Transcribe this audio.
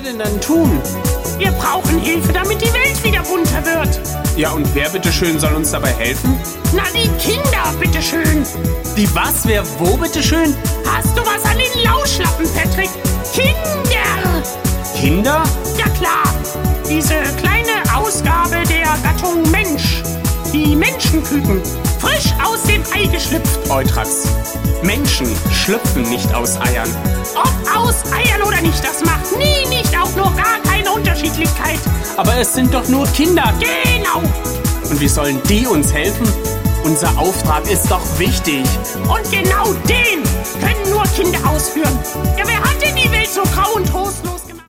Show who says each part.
Speaker 1: denn dann tun?
Speaker 2: Wir brauchen Hilfe, damit die Welt wieder bunter wird.
Speaker 1: Ja, und wer bitteschön soll uns dabei helfen?
Speaker 2: Na, die Kinder, bitteschön.
Speaker 1: Die was? Wer wo bitteschön?
Speaker 2: Hast du was an den Lauschlappen, Patrick? Kinder!
Speaker 1: Kinder?
Speaker 2: Ja klar, diese kleine Ausgabe der Gattung Mensch. Die Menschenküken, frisch aus dem Ei geschlüpft.
Speaker 1: Eutrax, Menschen schlüpfen nicht aus Eiern.
Speaker 2: Ob aus Eiern oder nicht, das macht nicht auch nur gar keine Unterschiedlichkeit.
Speaker 1: Aber es sind doch nur Kinder.
Speaker 2: Genau.
Speaker 1: Und wie sollen die uns helfen? Unser Auftrag ist doch wichtig.
Speaker 2: Und genau den können nur Kinder ausführen. Ja, wer hat denn die Welt so grau und trostlos